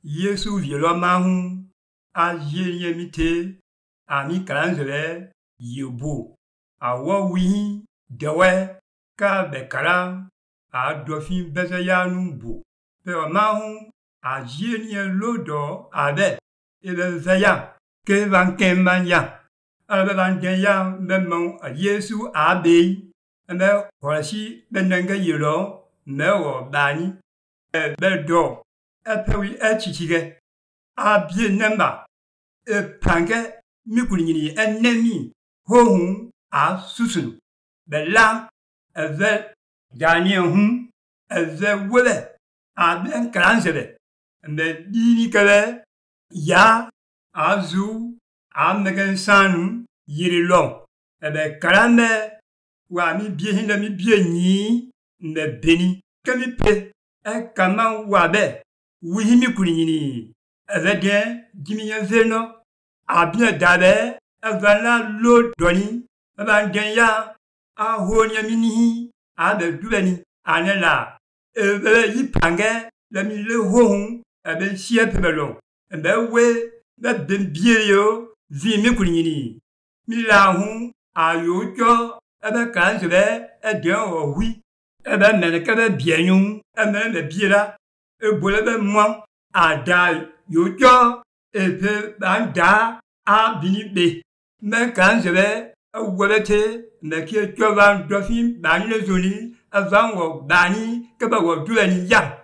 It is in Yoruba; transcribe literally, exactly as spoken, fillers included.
Yesu vielo mahu a yenye mite a mi kalanzele yebo a wo wi dewe ka be kala a dofin beza yanu bu pe mahu a yenye lodo abe ebe zaya ke van kemanya ala ban genya memon a Yesu abe eme horashi benanga yelo mewo bani e bedo epewi echichige abie nemba e pange mikunyini enemi hohun a susunu bela eve daniel hun eve wele aben kranzebe me dini kale ya azu amegen sanu yirilon ebe karame wa mi bie hin mi bie ni me beni kemi pe e kama wa be wihimi kunyini evede gimiye veno abia dabe evana lo doni ebangenya ahonya mini abe dubeni anela ebe yipange la mi le hohun ebe sie pebelon ebe we be bembie yo vimi kunyini mi la hu ayojo ebe kanzebe ede o hui ebe mene kebe bienyu ebe me biela ebole be mo ada yojo ebe banda a bini be me kanzebe awelete me ki jovan dofin bani le zoni avan wo bani kebe wo dueni ya